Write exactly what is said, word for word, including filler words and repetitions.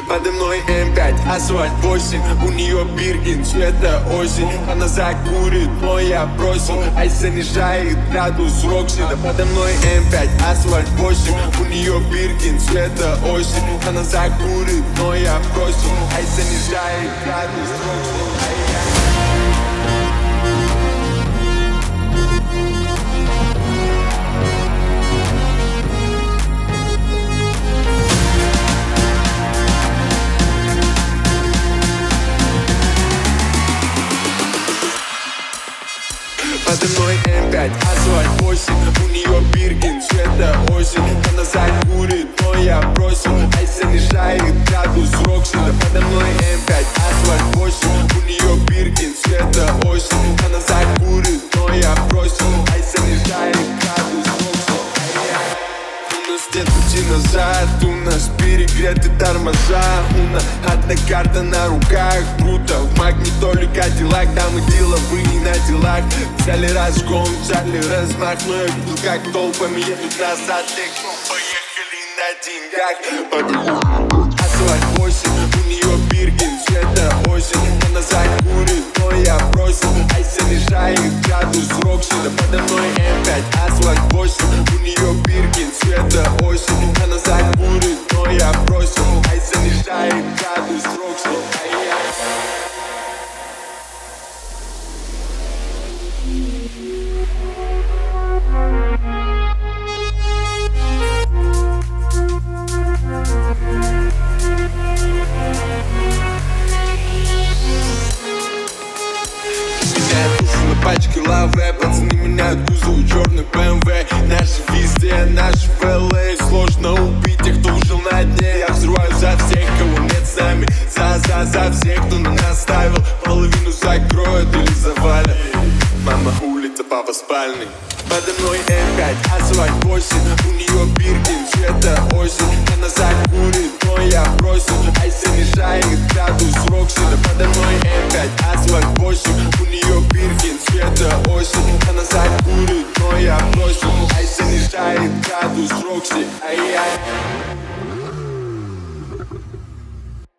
Подо мной эм пять, асфальт восемь, у нее Биркин, цвета осень. Она закурит, но я бросил, айс занижает градус Рокси. Да подо мной эм пять, асфальт восемь, у нее Биркин, цвета осень. Она закурит, но я бросил, айс занижает градус Рокси. Подо мной эм пять, асфальт восемь, у нее Биркин, цвета осень. Она закурит, но я бросил, айс занижает градус Рокси. Да подо мной эм пять, асфальт восемь, у нее Биркин, цвета осень. Она закурит, но я бросил, айс занижает градус Рокси. У нас нет пути назад, у нас перегреты тормоза. У нас одна карта на руках, круто. В магнитоле Кадиллак, да мы деловые на делах. Взяли разгон, взяли размах, но я видел, как толпами едут назад. Легко поехали на деньгах. Асфальт восемь, у нее Биркин, цвета осень. Она закурит, но я бросил, айс занижает градус Рокси. Да подо мной эм пять, асфальт восемь, у нее Биркин, цвета осень. Она закурит, но я бросил, айс занижает градус Рокси. Меняют душу на пачке лаве, пацаны меняют кузов, черный бэ эм вэ. Наши везде, наши в эл эй. Сложно убить тех, кто ужил на дне. Я взрываю за всех, кого нет с нами. За, за, за всех, кто на нас ставил. Половину закроют или завалят. Мама, улица, папа спальный. Подо мной эм пять, асфальт восемь, у нее Биркин, цвета осень. Она закурит, но я бросил,